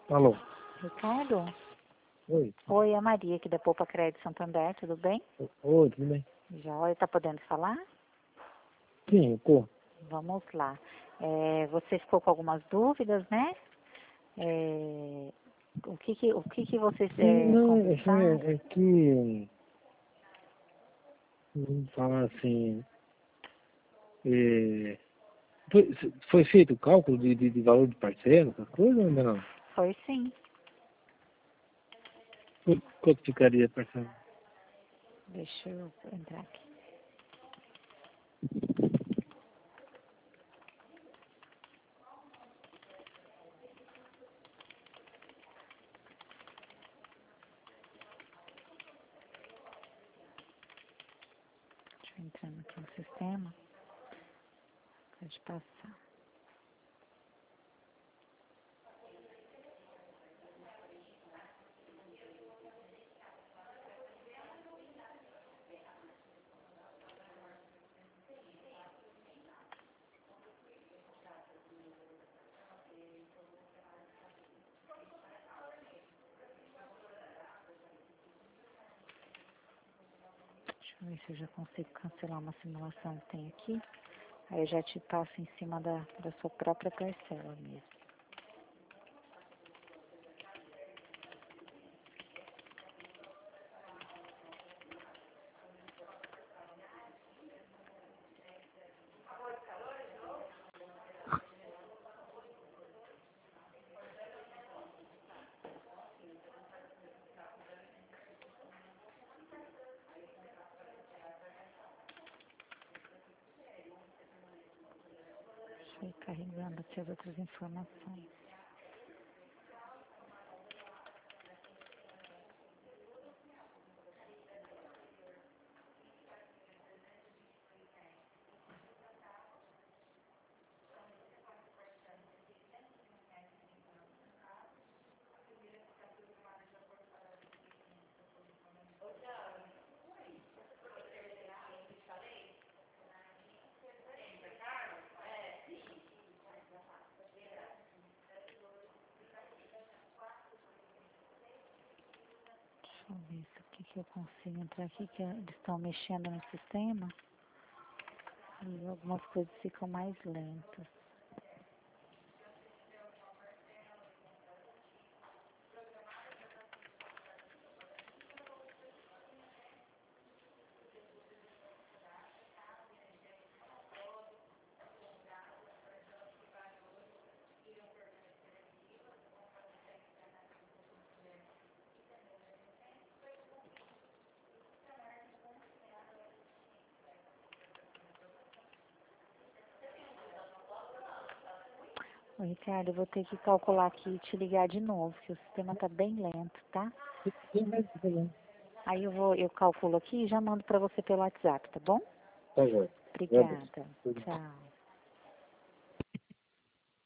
Alô? Ricardo? Oi. Oi, é a Maria aqui da Poupa Crédito Santander, tudo bem? Oi, tudo bem? Já, tá podendo falar? Sim, eu tô. Vamos lá. Você ficou com algumas dúvidas, né? O que vocês Não, conversaram? é que, vamos falar assim, é, foi feito o cálculo de valor de parcela, essas coisas ou ainda não? Foi sim. Quanto ficaria a parcela? Deixa eu entrar aqui. Deixa eu entrar aqui no sistema. Pode passar. Deixa eu ver se eu já consigo cancelar uma simulação que tem aqui. Aí eu já te passo em cima da sua própria parcela mesmo. Deixa eu ir carregando aqui as outras informações. Deixa eu ver se aqui que eu consigo entrar aqui, que eles estão mexendo no sistema. E algumas coisas ficam mais lentas. Ô, Ricardo, eu vou ter que calcular aqui e te ligar de novo, que o sistema tá bem lento, tá? Sim, mas tá bom. Aí eu calculo aqui e já mando pra você pelo WhatsApp, tá bom? Tá jóia. Obrigada. Tchau.